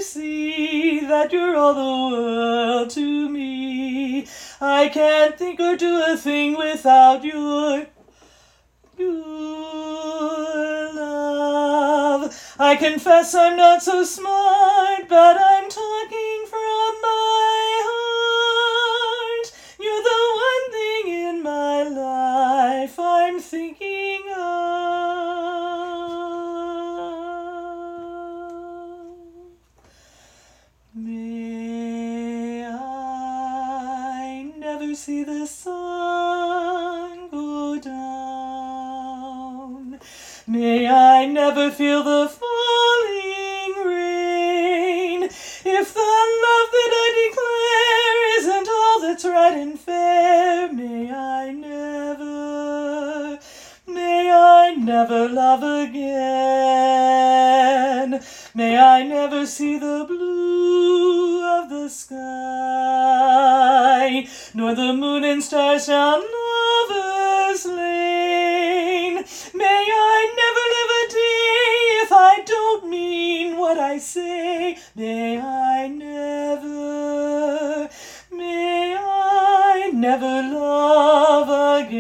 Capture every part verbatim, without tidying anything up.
see that you're all the world to me. I can't think or do a thing without your, your love. I confess I'm not so smart, but I'm talking from my heart. You're the one thing in my life I'm thinking of. May I never see the sun go down. May I never feel the falling rain. If the love that I declare isn't all that's right and fair, may I never, may I never love again. May I never see the blue of the sky, nor the moon and stars down lovers' lane. May I never live a day if I don't mean what I say. May I never, may I never love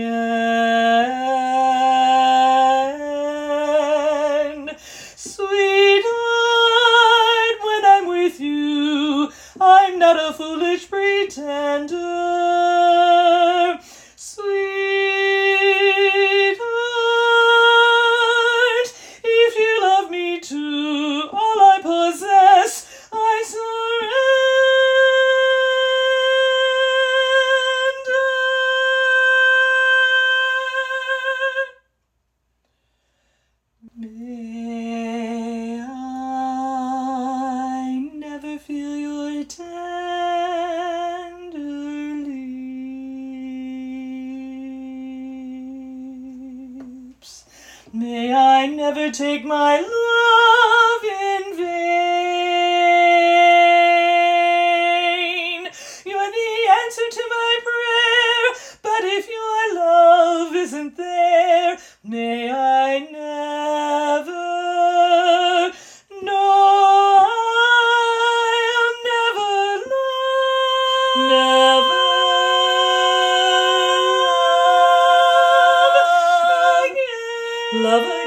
again. Sweetheart, when I'm with you, I'm not a foolish pretender. Sweetheart, if you love me too, all I possess I surrender. May I never feel your tender lips. May I never take my love in vain. You're the answer to my prayer, but if your love isn't there, may I never, no, I'll never love, never love again. Love again.